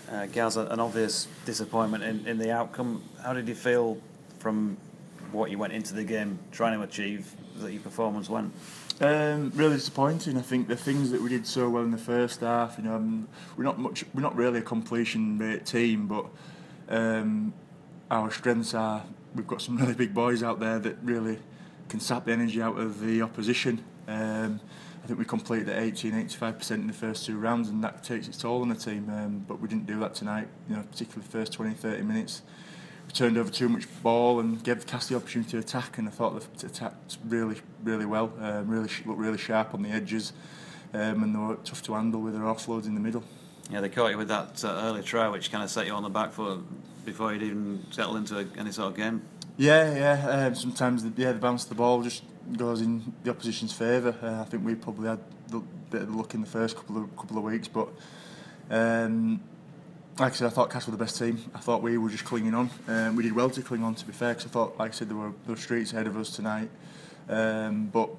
Gaz, an obvious disappointment in the outcome. How did you feel from what you went into the game trying to achieve, that your performance went? Really disappointing. I think the things that we did so well in the first half, we're not really a completion rate team, but our strengths are we've got some really big boys out there that really can sap the energy out of the opposition. I think we completed at 80-85% in the first two rounds, and that takes its toll on the team. But we didn't do that tonight. Particularly the first 20-30 minutes. We turned over too much ball and gave Cass the opportunity to attack, and I thought they attacked really, really well. Looked really sharp on the edges, and they were tough to handle with their offloads in the middle. Yeah, they caught you with that early try, which kind of set you on the back foot before you'd even settle into any sort of game. Yeah. Sometimes the bounce of the ball just goes in the opposition's favour. I think we probably had a bit of luck in the first couple of weeks, but like I said, I thought Cass were the best team. I thought we were just clinging on. We did well to cling on, to be fair, because I thought, like I said, there were streets ahead of us tonight. But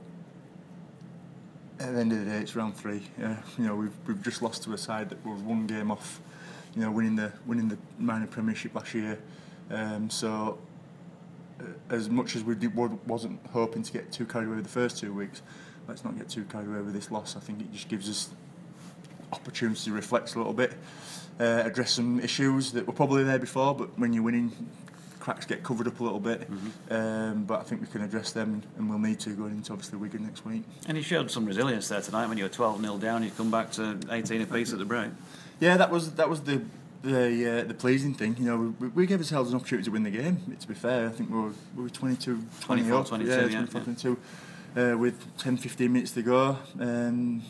at the end of the day, it's round 3. We've just lost to a side that was one game off, winning the minor Premiership last year. So as much as wasn't hoping to get too carried away with the first 2 weeks, let's not get too carried away with this loss. I think it just gives us opportunity to reflect a little bit, address some issues that were probably there before, but when you're winning, cracks get covered up a little bit. But I think we can address them, and we'll need to going into obviously Wigan next week. And you showed some resilience there tonight when you were 12-0 down. You come back to 18 apiece at the break. Yeah, that was the pleasing thing. We gave ourselves an opportunity to win the game. To be fair, I think we were 22 24, 22, 22 with 10-15 minutes to go. And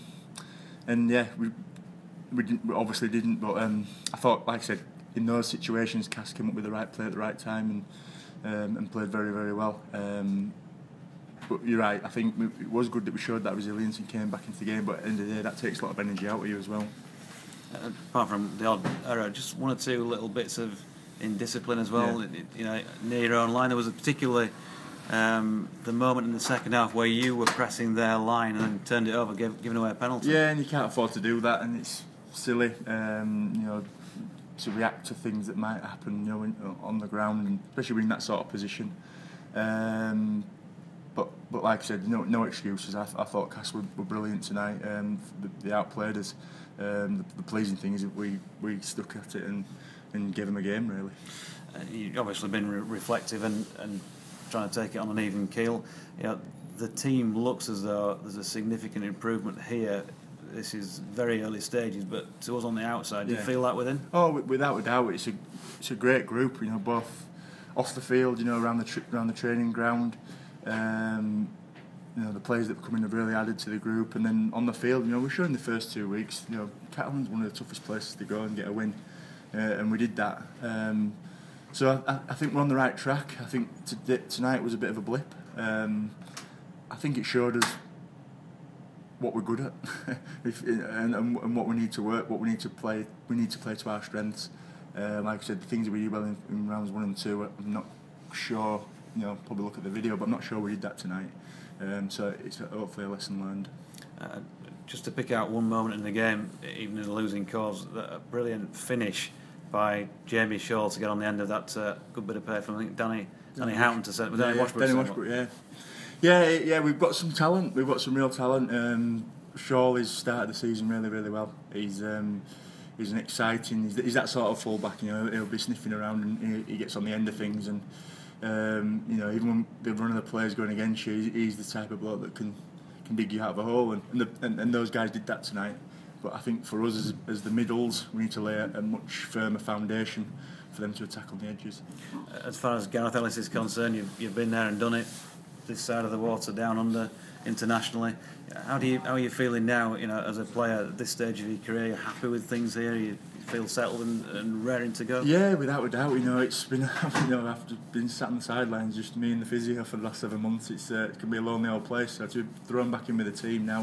we obviously didn't. But I thought, like I said, in those situations, Cass came up with the right play at the right time and played very, very well. But you're right. I think it was good that we showed that resilience and came back into the game. But at the end of the day, that takes a lot of energy out of you as well. Apart from the odd error, just one or two little bits of indiscipline as well. Yeah. Near your own line, there was a particularly the moment in the second half where you were pressing their line and then turned it over, giving away a penalty. Yeah, and you can't afford to do that, and it's silly, to react to things that might happen, on the ground, and especially in that sort of position. But like I said, no excuses. I thought Cass were brilliant tonight. They outplayed us. The pleasing thing is that we stuck at it and gave them a game, really. You've obviously been reflective and trying to take it on an even keel. The team looks as though there's a significant improvement here. This is very early stages, but to us on the outside, do you feel that within? Oh, without a doubt, it's a great group. Both off the field, around the training ground. The players that have come in have really added to the group, and then on the field, we're showing the first 2 weeks. Catalan's one of the toughest places to go and get a win, and we did that. So I think we're on the right track. I think tonight was a bit of a blip. I think it showed us what we're good at, and what we need to work, what we need to play. We need to play to our strengths. Like I said, the things that we did well in rounds 1 and 2, I'm not sure. Probably look at the video, but I'm not sure we did that tonight. So it's hopefully a lesson learned. Just to pick out one moment in the game, even in a losing cause, a brilliant finish by Jamie Shaw to get on the end of that good bit of play from, I think, Danny Houghton to set. Danny Washbrook, yeah. We've got some talent. We've got some real talent. Shaw has started the season really, really well. He's an exciting. He's that sort of fullback. He'll be sniffing around and he gets on the end of things. And even when the run of the players going against you, he's the type of bloke that can dig you out of a hole. And those guys did that tonight. But I think for us as the middles, we need to lay a much firmer foundation for them to attack on the edges. As far as Gareth Ellis is concerned, you've been there and done it. This side of the water, down under, internationally. How are you feeling now? As a player at this stage of your career, you're happy with things here. You feel settled and raring to go. Yeah, without a doubt. It's been I've been sat on the sidelines, just me and the physio for the last 7 months. It can be a lonely old place. So to be thrown back in with the team now.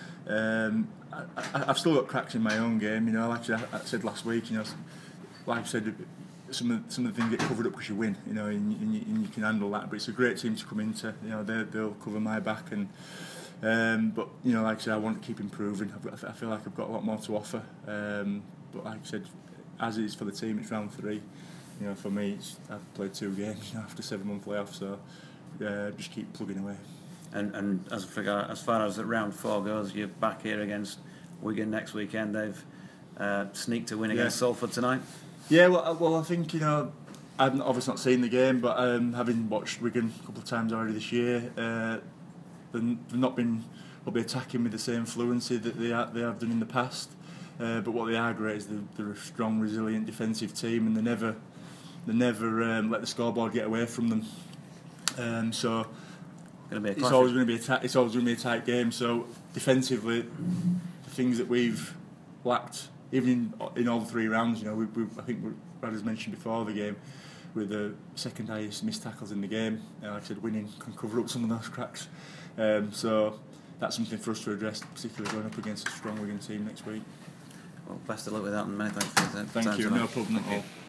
I've still got cracks in my own game. Like I said last week. Like I said, some of the things get covered up because you win. And you can handle that. But it's a great team to come into. They'll cover my back and. But like I said, I want to keep improving. I feel like I've got a lot more to offer. But like I said, as it is for the team, it's round 3. You know, for me, I've played 2 games after 7-month layoff, so just keep plugging away. And as far as round 4 goes, you're back here against Wigan next weekend. They've sneaked a win against Salford tonight. Yeah, well, I think, you know, I've obviously not seen the game, but having watched Wigan a couple of times already this year, they've not been probably attacking with the same fluency that they have done in the past. But what they are great is they're a strong, resilient defensive team, and they never let the scoreboard get away from them. So it's always going to be a tight game. So defensively, the things that we've lacked, even in all 3 rounds, you know, I think Brad has mentioned before the game, with the second highest missed tackles in the game. Like I said, winning can cover up some of those cracks. So that's something for us to address, particularly going up against a strong Wigan team next week. Well, best of luck with that, and many thanks for your time. Thank you, no problem at all.